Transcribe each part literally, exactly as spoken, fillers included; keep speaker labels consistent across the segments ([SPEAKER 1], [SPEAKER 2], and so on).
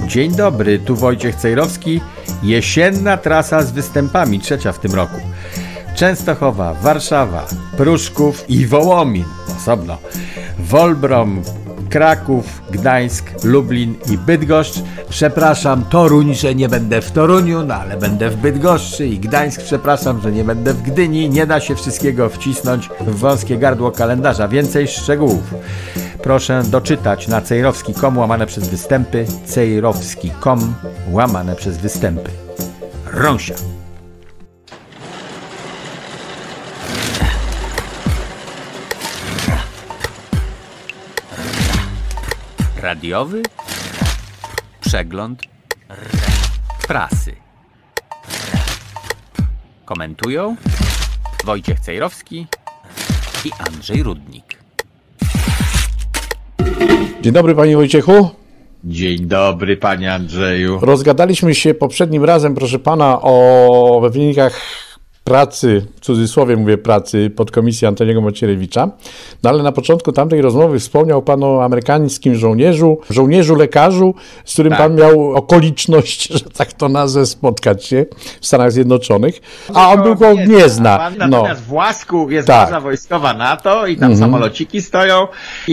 [SPEAKER 1] Dzień dobry, tu Wojciech Cejrowski. Jesienna trasa z występami, trzecia w tym roku. Częstochowa, Warszawa, Pruszków i Wołomin, osobno. Wolbrom, Kraków, Gdańsk, Lublin i Bydgoszcz. Przepraszam, Toruń, że nie będę w Toruniu, no ale będę w Bydgoszczy i Gdańsk. Przepraszam, że nie będę w Gdyni. Nie da się wszystkiego wcisnąć w wąskie gardło kalendarza. Więcej szczegółów proszę doczytać na cejrowski kropka com łamane przez występy, cejrowski kropka com łamane przez występy. Rąsia. Radiowy przegląd prasy. Komentują Wojciech Cejrowski i Andrzej Rudnik.
[SPEAKER 2] Dzień dobry, panie Wojciechu.
[SPEAKER 1] Dzień dobry, panie Andrzeju.
[SPEAKER 2] Rozgadaliśmy się poprzednim razem, proszę pana, o wynikach pracy, w cudzysłowie mówię pracy, podkomisji Antoniego Macierewicza. No ale na początku tamtej rozmowy wspomniał pan o amerykańskim żołnierzu, żołnierzu lekarzu, z którym tak. pan miał okoliczność, że tak to nazwę, spotkać się w Stanach Zjednoczonych. A on był koło Gniezna.
[SPEAKER 1] Natomiast no. w Łasku jest
[SPEAKER 2] tak.
[SPEAKER 1] baza wojskowa NATO i tam
[SPEAKER 2] mhm.
[SPEAKER 1] samolociki stoją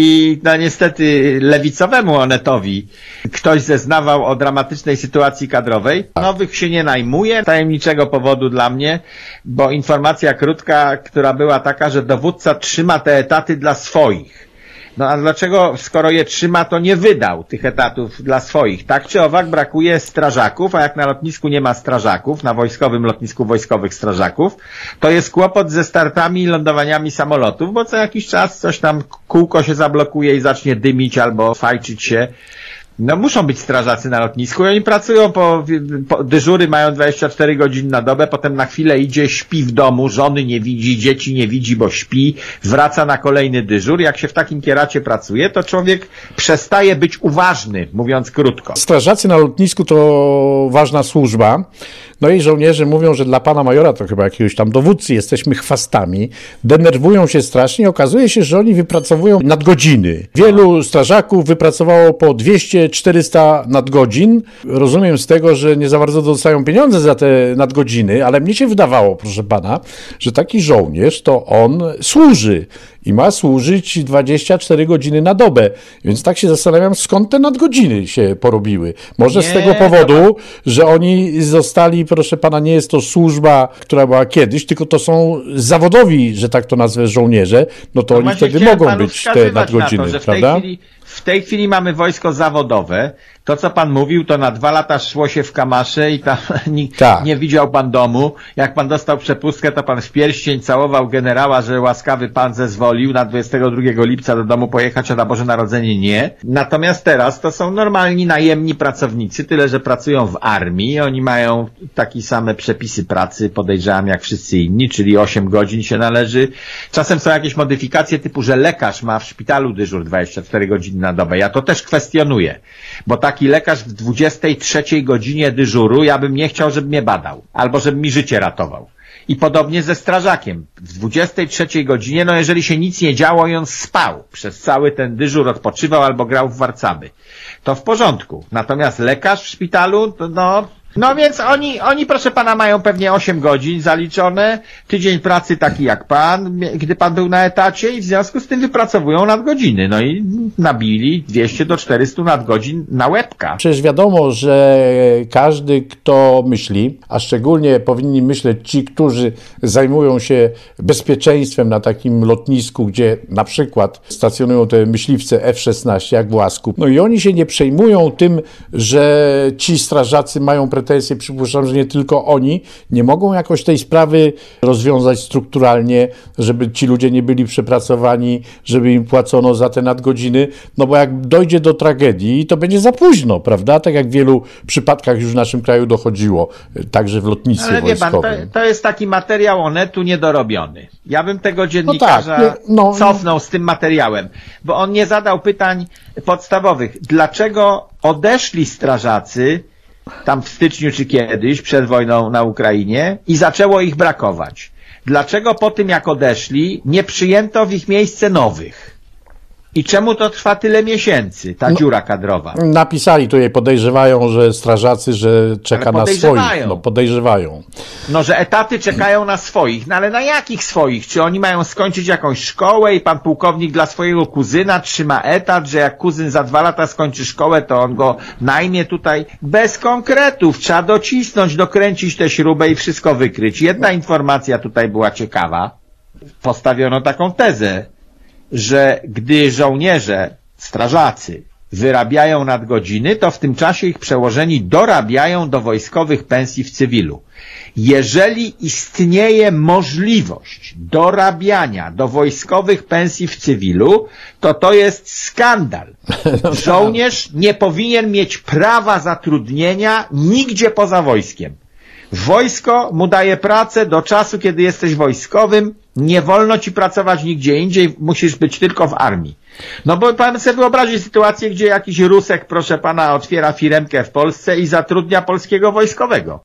[SPEAKER 1] i no niestety lewicowemu Onetowi ktoś zeznawał o dramatycznej sytuacji kadrowej. Tak. Nowych się nie najmuje, tajemniczego powodu dla mnie, bo informacja krótka, która była taka, że dowódca trzyma te etaty dla swoich. No a dlaczego, skoro je trzyma, to nie wydał tych etatów dla swoich? Tak czy owak brakuje strażaków, a jak na lotnisku nie ma strażaków, na wojskowym lotnisku wojskowych strażaków, to jest kłopot ze startami i lądowaniami samolotów, bo co jakiś czas coś tam kółko się zablokuje i zacznie dymić albo fajczyć się. No muszą być strażacy na lotnisku i oni pracują po, po dyżury, mają dwadzieścia cztery godziny na dobę, potem na chwilę idzie, śpi w domu, żony nie widzi, dzieci nie widzi, bo śpi, wraca na kolejny dyżur. Jak się w takim kieracie pracuje, to człowiek przestaje być uważny, mówiąc krótko.
[SPEAKER 2] Strażacy na lotnisku to ważna służba. No i żołnierze mówią, że dla pana majora, to chyba jakiegoś tam dowódcy, jesteśmy chwastami, denerwują się strasznie. Okazuje się, że oni wypracowują nadgodziny. Wielu strażaków wypracowało po dwieście czterysta nadgodzin. Rozumiem z tego, że nie za bardzo dostają pieniądze za te nadgodziny, ale mnie się wydawało, proszę pana, że taki żołnierz to on służy i ma służyć dwadzieścia cztery godziny na dobę. Więc tak się zastanawiam, skąd te nadgodziny się porobiły. Może nie, z tego powodu, że oni zostali, proszę pana, nie jest to służba, która była kiedyś, tylko to są zawodowi, że tak to nazwę, żołnierze, no to no oni wtedy mogą być te nadgodziny,
[SPEAKER 1] na to, że w
[SPEAKER 2] prawda?
[SPEAKER 1] Tej chwili, w tej chwili mamy wojsko zawodowe. To, co pan mówił, to na dwa lata szło się w kamasze i tam nie, tak. nie widział pan domu. Jak pan dostał przepustkę, to pan w pierścień całował generała, że łaskawy pan zezwolił na dwudziestego drugiego lipca do domu pojechać, a na Boże Narodzenie nie. Natomiast teraz to są normalni, najemni pracownicy, tyle że pracują w armii. Oni mają takie same przepisy pracy, podejrzewam, jak wszyscy inni, czyli osiem godzin się należy. Czasem są jakieś modyfikacje typu, że lekarz ma w szpitalu dyżur dwadzieścia cztery godziny na dobę. Ja to też kwestionuję, bo tak taki lekarz w dwudziestej trzeciej godzinie dyżuru, ja bym nie chciał, żeby mnie badał, albo żeby mi życie ratował. I podobnie ze strażakiem. W dwudziestej trzeciej godzinie, no jeżeli się nic nie działo i on spał przez cały ten dyżur, odpoczywał albo grał w warcaby, to w porządku. Natomiast lekarz w szpitalu, to no... No więc oni, oni proszę pana mają pewnie osiem godzin zaliczone, tydzień pracy taki jak pan, gdy pan był na etacie i w związku z tym wypracowują nadgodziny. No i nabili dwieście do czterystu nadgodzin na łebka.
[SPEAKER 2] Przecież wiadomo, że każdy, kto myśli, a szczególnie powinni myśleć ci, którzy zajmują się bezpieczeństwem na takim lotnisku, gdzie na przykład stacjonują te myśliwce F szesnaście, jak w Łasku. No i oni się nie przejmują tym, że ci strażacy mają pretensje. Przypuszczam, że nie tylko oni nie mogą jakoś tej sprawy rozwiązać strukturalnie, żeby ci ludzie nie byli przepracowani, żeby im płacono za te nadgodziny, no bo jak dojdzie do tragedii, to będzie za późno, prawda? Tak jak w wielu przypadkach już w naszym kraju dochodziło, także w lotnictwie
[SPEAKER 1] Ale
[SPEAKER 2] wojskowym.
[SPEAKER 1] Wie pan, to, to jest taki materiał Onetu niedorobiony. Ja bym tego dziennikarza
[SPEAKER 2] no tak, no,
[SPEAKER 1] cofnął z tym materiałem, bo on nie zadał pytań podstawowych. Dlaczego odeszli strażacy tam w styczniu czy kiedyś, przed wojną na Ukrainie i zaczęło ich brakować? Dlaczego po tym, jak odeszli, nie przyjęto w ich miejsce nowych? I czemu to trwa tyle miesięcy, ta no, dziura kadrowa?
[SPEAKER 2] Napisali tutaj, podejrzewają, że strażacy, że czeka na swoich. No podejrzewają.
[SPEAKER 1] No, że etaty czekają na swoich. No ale na jakich swoich? Czy oni mają skończyć jakąś szkołę i pan pułkownik dla swojego kuzyna trzyma etat, że jak kuzyn za dwa lata skończy szkołę, to on go najmie tutaj? Bez konkretów. Trzeba docisnąć, dokręcić tę śrubę i wszystko wykryć. Jedna informacja tutaj była ciekawa. Postawiono taką tezę, że gdy żołnierze, strażacy wyrabiają nadgodziny, to w tym czasie ich przełożeni dorabiają do wojskowych pensji w cywilu. Jeżeli istnieje możliwość dorabiania do wojskowych pensji w cywilu, to to jest skandal. Żołnierz nie powinien mieć prawa zatrudnienia nigdzie poza wojskiem. Wojsko mu daje pracę do czasu, kiedy jesteś wojskowym, nie wolno ci pracować nigdzie indziej, musisz być tylko w armii. No bo pan sobie wyobrazi sytuację, gdzie jakiś Rusek, proszę pana, otwiera firemkę w Polsce i zatrudnia polskiego wojskowego.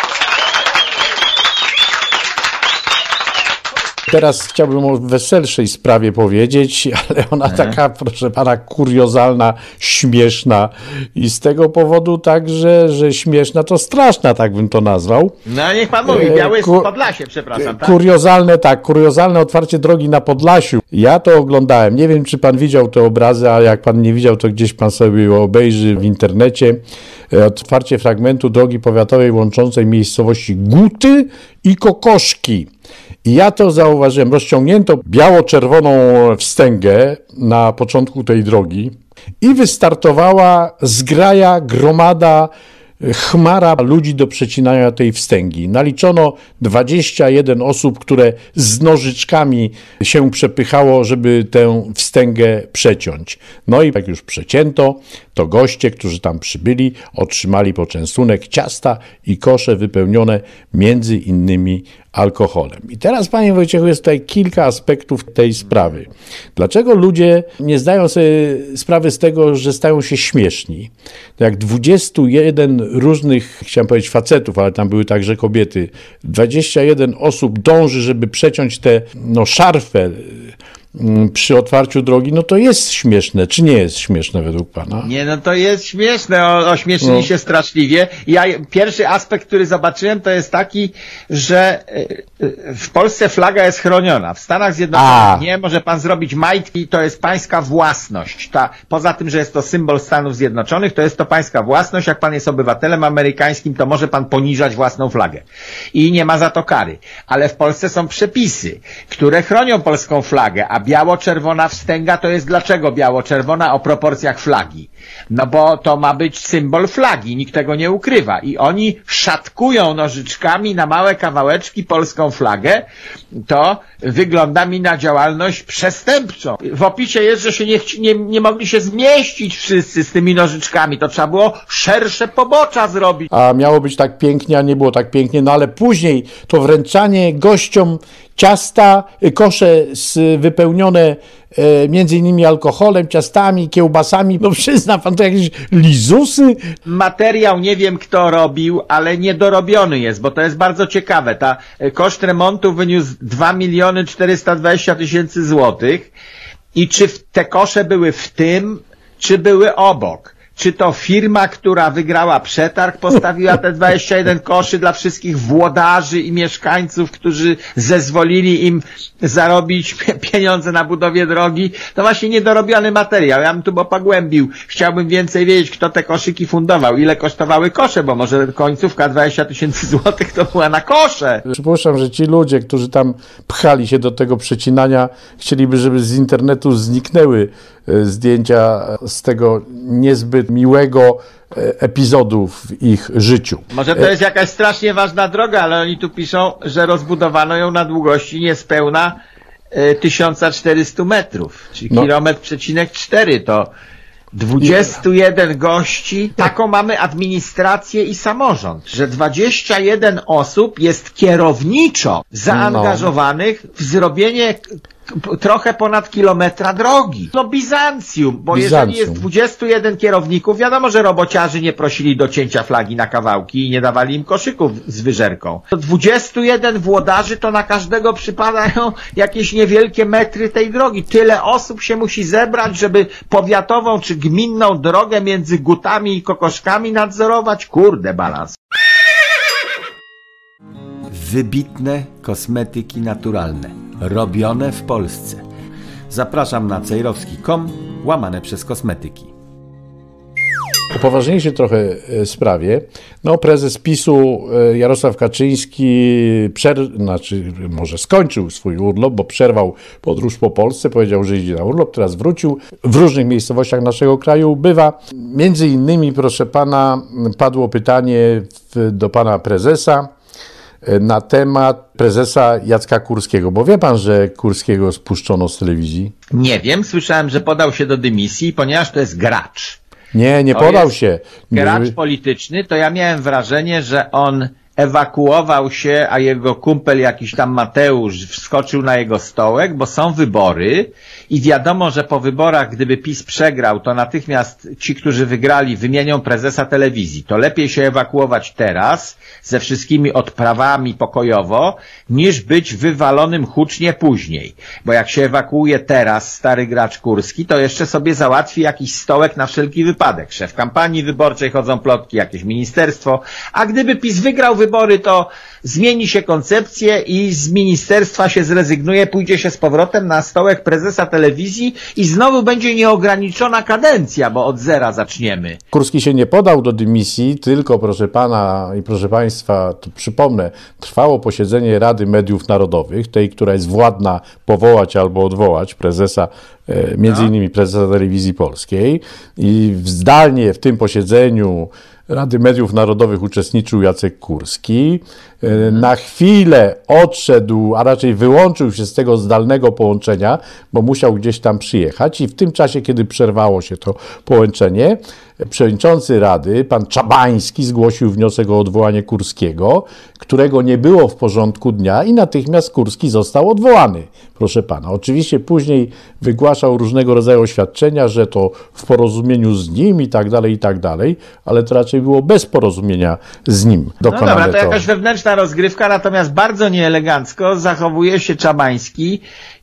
[SPEAKER 2] Teraz chciałbym o weselszej sprawie powiedzieć, ale ona e? taka, proszę pana, kuriozalna, śmieszna i z tego powodu także, że śmieszna to straszna, tak bym to nazwał.
[SPEAKER 1] No niech pan mówi, Białystok, Ku... Podlasie, przepraszam. Tak?
[SPEAKER 2] Kuriozalne, tak, kuriozalne otwarcie drogi na Podlasiu. Ja to oglądałem, nie wiem czy pan widział te obrazy, a jak pan nie widział, to gdzieś pan sobie obejrzy w internecie. Otwarcie fragmentu drogi powiatowej łączącej miejscowości Guty i Kokoszki. I ja to zauważyłem, rozciągnięto biało-czerwoną wstęgę na początku tej drogi i wystartowała zgraja, gromada, chmara ludzi do przecinania tej wstęgi. Naliczono dwadzieścia jeden osób, które z nożyczkami się przepychało, żeby tę wstęgę przeciąć. No i jak już przecięto, to goście, którzy tam przybyli, otrzymali poczęstunek ciasta i kosze wypełnione między innymi alkoholem. I teraz, panie Wojciechu, jest tutaj kilka aspektów tej sprawy. Dlaczego ludzie nie zdają sobie sprawy z tego, że stają się śmieszni? To jak dwudziestu jeden różnych, chciałem powiedzieć facetów, ale tam były także kobiety, dwadzieścia jeden osób dąży, żeby przeciąć tę no, szarfę przy otwarciu drogi, no to jest śmieszne, czy nie jest śmieszne według pana?
[SPEAKER 1] Nie, no to jest śmieszne, o, ośmieszyli no. się straszliwie. Ja, pierwszy aspekt, który zobaczyłem, to jest taki, że w Polsce flaga jest chroniona. W Stanach Zjednoczonych A. nie, może pan zrobić majtki, to jest pańska własność. Ta, poza tym, że jest to symbol Stanów Zjednoczonych, to jest to pańska własność. Jak pan jest obywatelem amerykańskim, to może pan poniżać własną flagę. I nie ma za to kary. Ale w Polsce są przepisy, które chronią polską flagę, a biało-czerwona wstęga to jest dlaczego biało-czerwona o proporcjach flagi? No bo to ma być symbol flagi, nikt tego nie ukrywa. I oni szatkują nożyczkami na małe kawałeczki polską flagę. To wygląda mi na działalność przestępczą. W opisie jest, że się nie, nie, nie mogli się zmieścić wszyscy z tymi nożyczkami. To trzeba było szersze pobocza zrobić.
[SPEAKER 2] A miało być tak pięknie, a nie było tak pięknie. No ale później to wręczanie gościom ciasta, kosze wypełnione e, między innymi alkoholem, ciastami, kiełbasami. No przyzna pan, to jakieś lizusy?
[SPEAKER 1] Materiał nie wiem kto robił, ale niedorobiony jest, bo to jest bardzo ciekawe. Ta koszt remontu wyniósł dwa miliony czterysta dwadzieścia tysięcy złotych. I czy te kosze były w tym, czy były obok? Czy to firma, która wygrała przetarg, postawiła te dwadzieścia jeden koszy dla wszystkich włodarzy i mieszkańców, którzy zezwolili im zarobić pieniądze na budowie drogi? To właśnie niedorobiony materiał. Ja bym tu pogłębił. Chciałbym więcej wiedzieć, kto te koszyki fundował, ile kosztowały kosze, bo może końcówka dwadzieścia tysięcy złotych to była na kosze.
[SPEAKER 2] Przypuszczam, że ci ludzie, którzy tam pchali się do tego przecinania, chcieliby, żeby z internetu zniknęły zdjęcia z tego niezbyt miłego epizodu w ich życiu.
[SPEAKER 1] Może to jest jakaś strasznie ważna droga, ale oni tu piszą, że rozbudowano ją na długości niespełna tysiąc czterysta metrów, czyli no. kilometr przecinek cztery to dwadzieścia jeden gości, taką mamy administrację i samorząd, że dwadzieścia jeden osób jest kierowniczo zaangażowanych w zrobienie trochę ponad kilometra drogi. No Bizancjum, bo
[SPEAKER 2] Bizancjum.
[SPEAKER 1] Jeżeli jest dwudziestu jeden kierowników, wiadomo, że robociarzy nie prosili do cięcia flagi na kawałki i nie dawali im koszyków z wyżerką. To dwudziestu jeden włodarzy to na każdego przypadają jakieś niewielkie metry tej drogi. Tyle osób się musi zebrać, żeby powiatową czy gminną drogę między Gutami i Kokoszkami nadzorować. Kurde balans. Wybitne kosmetyki naturalne, robione w Polsce. Zapraszam na cejrowski kropka com, łamane przez kosmetyki.
[SPEAKER 2] O poważniejszej trochę sprawie, no prezes PiSu Jarosław Kaczyński przer... znaczy może skończył swój urlop, bo przerwał podróż po Polsce, powiedział, że idzie na urlop, teraz wrócił. W różnych miejscowościach naszego kraju bywa. Między innymi, proszę pana, padło pytanie do pana prezesa na temat prezesa Jacka Kurskiego, bo wie pan, że Kurskiego spuszczono z telewizji?
[SPEAKER 1] Nie wiem, słyszałem, że podał się do dymisji, ponieważ to jest gracz.
[SPEAKER 2] Nie, nie
[SPEAKER 1] to
[SPEAKER 2] podał się.
[SPEAKER 1] Gracz polityczny, to ja miałem wrażenie, że on ewakuował się, a jego kumpel jakiś tam Mateusz wskoczył na jego stołek, bo są wybory i wiadomo, że po wyborach, gdyby PiS przegrał, to natychmiast ci, którzy wygrali, wymienią prezesa telewizji. To lepiej się ewakuować teraz, ze wszystkimi odprawami pokojowo, niż być wywalonym hucznie później. Bo jak się ewakuuje teraz stary gracz Kurski, to jeszcze sobie załatwi jakiś stołek na wszelki wypadek. Szef kampanii wyborczej, chodzą plotki, jakieś ministerstwo, a gdyby PiS wygrał wybory, to zmieni się koncepcję i z ministerstwa się zrezygnuje, pójdzie się z powrotem na stołek prezesa telewizji i znowu będzie nieograniczona kadencja, bo od zera zaczniemy.
[SPEAKER 2] Kurski się nie podał do dymisji, tylko proszę pana i proszę państwa, to przypomnę, trwało posiedzenie Rady Mediów Narodowych, tej, która jest władna powołać albo odwołać prezesa, między innymi prezesa Telewizji Polskiej, i zdalnie w tym posiedzeniu Rady Mediów Narodowych uczestniczył Jacek Kurski. Na chwilę odszedł, a raczej wyłączył się z tego zdalnego połączenia, bo musiał gdzieś tam przyjechać i w tym czasie, kiedy przerwało się to połączenie, przewodniczący Rady, pan Czabański, zgłosił wniosek o odwołanie Kurskiego, którego nie było w porządku dnia i natychmiast Kurski został odwołany, proszę pana. Oczywiście później wygłaszał różnego rodzaju oświadczenia, że to w porozumieniu z nim i tak dalej, i tak dalej, ale to raczej było bez porozumienia z nim dokonane.
[SPEAKER 1] No dobra, to, to jakaś wewnętrzna rozgrywka, natomiast bardzo nieelegancko zachowuje się Czabański,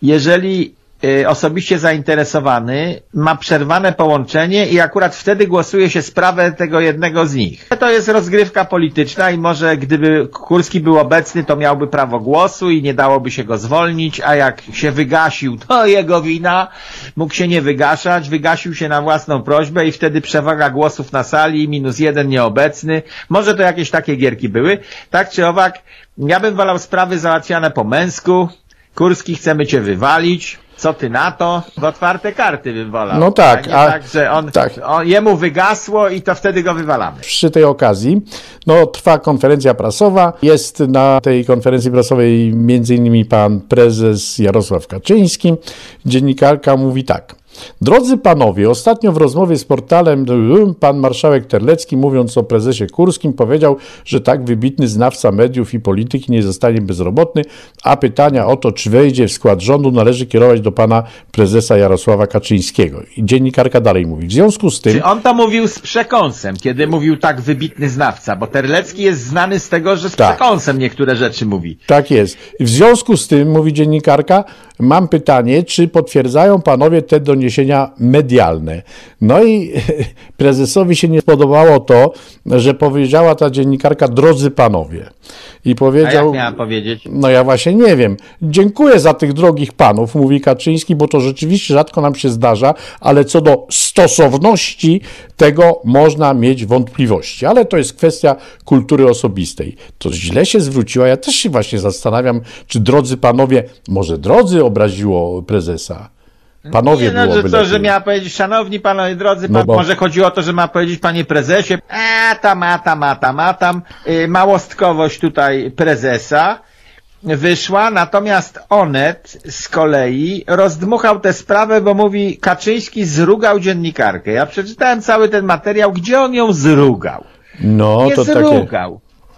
[SPEAKER 1] jeżeli osobiście zainteresowany ma przerwane połączenie i akurat wtedy głosuje się sprawę tego jednego z nich. To jest rozgrywka polityczna i może gdyby Kurski był obecny, to miałby prawo głosu i nie dałoby się go zwolnić, a jak się wygasił, to jego wina, mógł się nie wygaszać, wygasił się na własną prośbę i wtedy przewaga głosów na sali, minus jeden nieobecny. Może to jakieś takie gierki były. Tak czy owak, ja bym wolał sprawy załatwiane po męsku. Kurski, chcemy cię wywalić. Co ty na to? W otwarte karty bym wolał.
[SPEAKER 2] No tak.
[SPEAKER 1] A nie a, tak, że on, tak. on, jemu wygasło i to wtedy go wywalamy.
[SPEAKER 2] Przy tej okazji no, trwa konferencja prasowa. Jest na tej konferencji prasowej między innymi pan prezes Jarosław Kaczyński. Dziennikarka mówi tak. Drodzy panowie, ostatnio w rozmowie z portalem pan marszałek Terlecki, mówiąc o prezesie Kurskim, powiedział, że tak wybitny znawca mediów i polityki nie zostanie bezrobotny, a pytania o to, czy wejdzie w skład rządu, należy kierować do pana prezesa Jarosława Kaczyńskiego. I dziennikarka dalej mówi. W związku z tym...
[SPEAKER 1] Czy on to mówił z przekąsem, kiedy mówił tak wybitny znawca, bo Terlecki jest znany z tego, że z tak. przekąsem niektóre rzeczy mówi.
[SPEAKER 2] Tak jest. W związku z tym, mówi dziennikarka, mam pytanie, czy potwierdzają panowie te doniesienia medialne? No i prezesowi się nie podobało to, że powiedziała ta dziennikarka, drodzy panowie. I powiedział...
[SPEAKER 1] A jak miała powiedzieć?
[SPEAKER 2] No ja właśnie nie wiem. Dziękuję za tych drogich panów, mówi Kaczyński, bo to rzeczywiście rzadko nam się zdarza, ale co do stosowności tego można mieć wątpliwości. Ale to jest kwestia kultury osobistej. To źle się zwróciła. Ja też się właśnie zastanawiam, czy drodzy panowie, może drodzy obraziło prezesa. Panowie
[SPEAKER 1] nie, no,
[SPEAKER 2] byłoby
[SPEAKER 1] że co,
[SPEAKER 2] lepiej.
[SPEAKER 1] że miała powiedzieć, szanowni panowie, drodzy, pan,
[SPEAKER 2] no bo...
[SPEAKER 1] może chodziło o to, że ma powiedzieć, panie prezesie, a tam, a tam, a tam, a tam, yy, małostkowość tutaj prezesa wyszła, natomiast Onet z kolei rozdmuchał tę sprawę, bo mówi, Kaczyński zrugał dziennikarkę. Ja przeczytałem cały ten materiał, gdzie on ją zrugał.
[SPEAKER 2] No,
[SPEAKER 1] nie
[SPEAKER 2] to
[SPEAKER 1] zrugał.
[SPEAKER 2] Takie...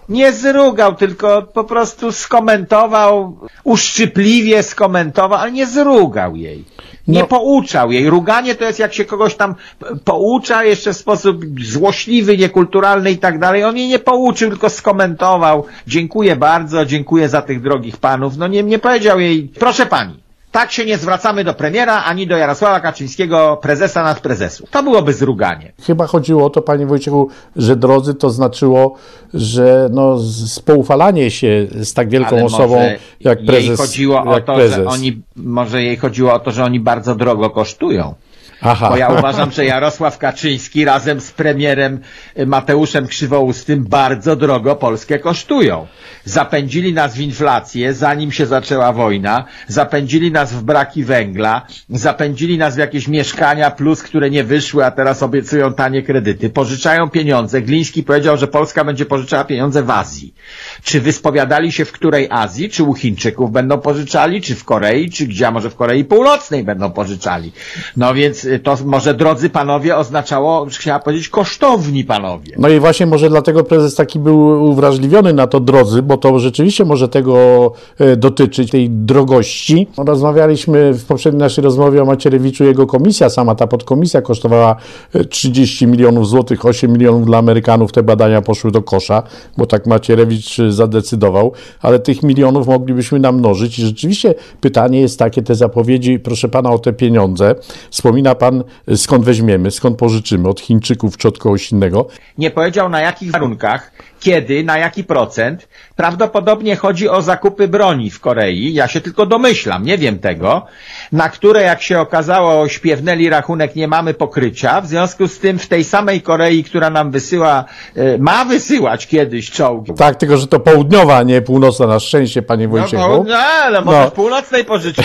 [SPEAKER 1] Nie zrugał, tylko po prostu skomentował, uszczypliwie skomentował, ale nie zrugał jej. Nie no. pouczał jej. Ruganie to jest jak się kogoś tam poucza jeszcze w sposób złośliwy, niekulturalny i tak dalej. On jej nie pouczył, tylko skomentował. Dziękuję bardzo, dziękuję za tych drogich panów. No nie, nie powiedział jej, proszę pani, tak się nie zwracamy do premiera, ani do Jarosława Kaczyńskiego, prezesa nad prezesów. To byłoby zruganie.
[SPEAKER 2] Chyba chodziło o to, panie Wojciechu, że drodzy to znaczyło, że no spoufalanie się z tak wielką Ale osobą jak prezes.
[SPEAKER 1] Jej chodziło o to,
[SPEAKER 2] prezes.
[SPEAKER 1] że oni, może jej chodziło o to, że oni bardzo drogo kosztują.
[SPEAKER 2] Aha.
[SPEAKER 1] Bo ja uważam, że Jarosław Kaczyński razem z premierem Mateuszem Krzywoustym bardzo drogo Polskę kosztują. Zapędzili nas w inflację, zanim się zaczęła wojna, zapędzili nas w braki węgla, zapędzili nas w jakieś mieszkania plus, które nie wyszły, a teraz obiecują tanie kredyty. Pożyczają pieniądze. Gliński powiedział, że Polska będzie pożyczała pieniądze w Azji. Czy wyspowiadali się w której Azji? Czy u Chińczyków będą pożyczali? Czy w Korei? Czy gdzie? A może w Korei Północnej będą pożyczali? No więc to może, drodzy panowie, oznaczało, chciała powiedzieć, kosztowni panowie.
[SPEAKER 2] No i właśnie może dlatego prezes taki był uwrażliwiony na to, drodzy, bo to rzeczywiście może tego dotyczyć, tej drogości. Rozmawialiśmy w poprzedniej naszej rozmowie o Macierewiczu, jego komisja, sama ta podkomisja kosztowała trzydzieści milionów złotych, osiem milionów dla Amerykanów, te badania poszły do kosza, bo tak Macierewicz zadecydował, ale tych milionów moglibyśmy namnożyć i rzeczywiście pytanie jest takie, te zapowiedzi, proszę pana, o te pieniądze. Wspomina pan, skąd weźmiemy, skąd pożyczymy, od Chińczyków czy od kogoś innego.
[SPEAKER 1] Nie powiedział, na jakich warunkach, kiedy, na jaki procent. Prawdopodobnie chodzi o zakupy broni w Korei, ja się tylko domyślam, nie wiem tego, na które, jak się okazało, śpiewnęli rachunek, nie mamy pokrycia, w związku z tym w tej samej Korei, która nam wysyła, ma wysyłać kiedyś czołgi.
[SPEAKER 2] Tak, tylko że to południowa, a nie północna, na szczęście, panie Wojciechu.
[SPEAKER 1] No, no ale może no. w północnej pożyczyć,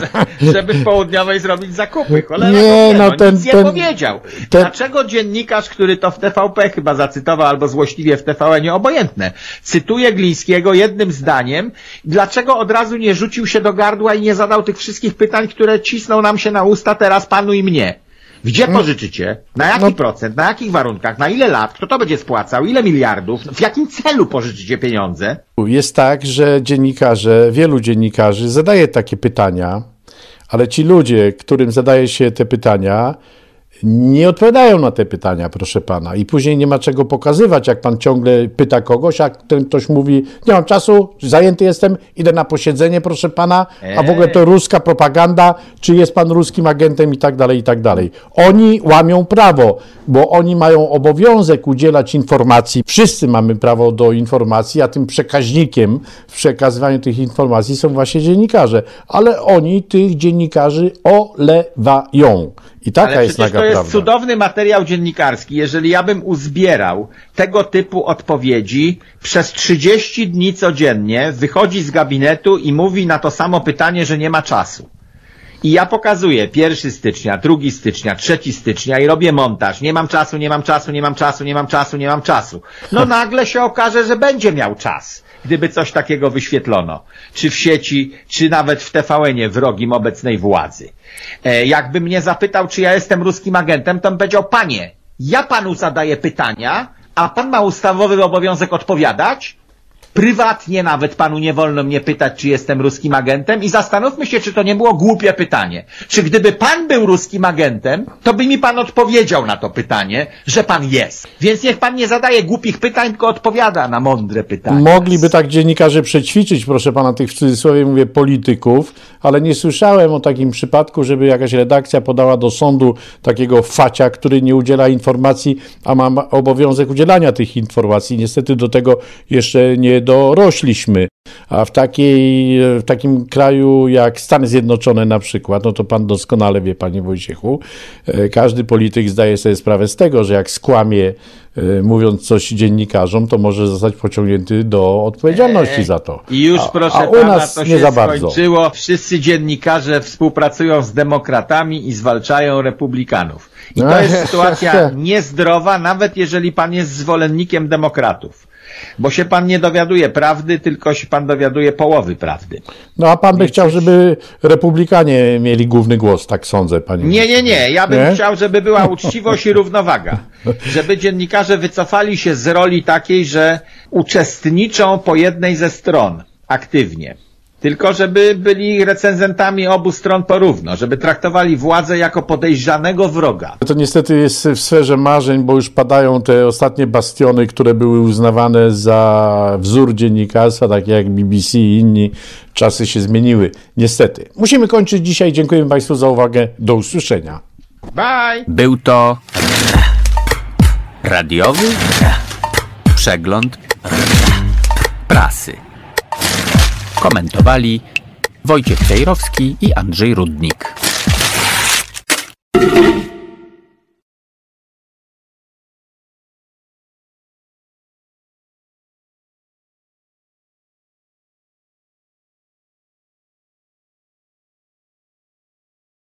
[SPEAKER 1] żeby w południowej zrobić zakupy. Cholera,
[SPEAKER 2] nie, no, no ten,
[SPEAKER 1] nic nie
[SPEAKER 2] ten,
[SPEAKER 1] powiedział.
[SPEAKER 2] Ten...
[SPEAKER 1] Dlaczego dziennikarz, który to w T V P chyba zacytował, albo złośliwie w T V N, obojętne, cytuje Glińskiego jednym zdaniem, dlaczego od razu nie rzucił się do gardła i nie zadał tych wszystkich pytań, które cisną nam się na usta teraz panu i mnie? Gdzie pożyczycie? Na jaki no. procent? Na jakich warunkach? Na ile lat? Kto to będzie spłacał? Ile miliardów? W jakim celu pożyczycie pieniądze?
[SPEAKER 2] Jest tak, że dziennikarze, wielu dziennikarzy zadaje takie pytania, ale ci ludzie, którym zadaje się te pytania, nie odpowiadają na te pytania, proszę pana. I później nie ma czego pokazywać, jak pan ciągle pyta kogoś, a ten ktoś mówi, nie mam czasu, zajęty jestem, idę na posiedzenie, proszę pana, a w ogóle to ruska propaganda, czy jest pan ruskim agentem i tak dalej, i tak dalej. Oni łamią prawo, bo oni mają obowiązek udzielać informacji. Wszyscy mamy prawo do informacji, a tym przekaźnikiem w przekazywaniu tych informacji są właśnie dziennikarze. Ale oni tych dziennikarzy olewają. I taka
[SPEAKER 1] Ale
[SPEAKER 2] jest naga
[SPEAKER 1] to jest
[SPEAKER 2] prawda.
[SPEAKER 1] Cudowny materiał dziennikarski. Jeżeli ja bym uzbierał tego typu odpowiedzi, przez trzydzieści dni codziennie wychodzi z gabinetu i mówi na to samo pytanie, że nie ma czasu. I ja pokazuję pierwszego stycznia, drugiego stycznia, trzeciego stycznia i robię montaż. Nie mam czasu, nie mam czasu, nie mam czasu, nie mam czasu, nie mam czasu. No nagle się okaże, że będzie miał czas, gdyby coś takiego wyświetlono. Czy w sieci, czy nawet w T V N-ie wrogim obecnej władzy. E, jakby mnie zapytał, czy ja jestem ruskim agentem, to bym powiedział, panie, ja panu zadaję pytania, a pan ma ustawowy obowiązek odpowiadać? Prywatnie nawet panu nie wolno mnie pytać, czy jestem ruskim agentem i zastanówmy się, czy to nie było głupie pytanie. Czy gdyby pan był ruskim agentem, to by mi pan odpowiedział na to pytanie, że pan jest. Więc niech pan nie zadaje głupich pytań, tylko odpowiada na mądre pytania.
[SPEAKER 2] Mogliby tak dziennikarze przećwiczyć, proszę pana, tych w cudzysłowie mówię polityków, ale nie słyszałem o takim przypadku, żeby jakaś redakcja podała do sądu takiego facia, który nie udziela informacji, a ma obowiązek udzielania tych informacji. Niestety do tego jeszcze nie dorośliśmy, a w, takiej, w takim kraju jak Stany Zjednoczone na przykład, no to pan doskonale wie, panie Wojciechu, każdy polityk zdaje sobie sprawę z tego, że jak skłamie, mówiąc coś dziennikarzom, to może zostać pociągnięty do odpowiedzialności za to.
[SPEAKER 1] I już, proszę
[SPEAKER 2] a, a u
[SPEAKER 1] pana,
[SPEAKER 2] nas
[SPEAKER 1] to
[SPEAKER 2] nie
[SPEAKER 1] się
[SPEAKER 2] za bardzo.
[SPEAKER 1] skończyło. Wszyscy dziennikarze współpracują z demokratami i zwalczają republikanów. I to jest sytuacja niezdrowa, nawet jeżeli pan jest zwolennikiem demokratów. bo się pan nie dowiaduje prawdy, tylko się pan dowiaduje połowy prawdy.
[SPEAKER 2] No a pan by Więc chciał, żeby republikanie mieli główny głos, tak sądzę, panie.
[SPEAKER 1] Nie, nie, nie. Ja bym nie? chciał, żeby była uczciwość i równowaga. Żeby dziennikarze wycofali się z roli takiej, że uczestniczą po jednej ze stron aktywnie. Tylko żeby byli recenzentami obu stron porówno, żeby traktowali władzę jako podejrzanego wroga.
[SPEAKER 2] To niestety jest w sferze marzeń, bo już padają te ostatnie bastiony, które były uznawane za wzór dziennikarstwa, takie jak B B C i inni. Czasy się zmieniły. Niestety. Musimy kończyć dzisiaj. Dziękuję Państwu za uwagę. Do usłyszenia.
[SPEAKER 1] Bye!
[SPEAKER 3] Był to radiowy przegląd prasy. Komentowali Wojciech Cejrowski i Andrzej Rudnik.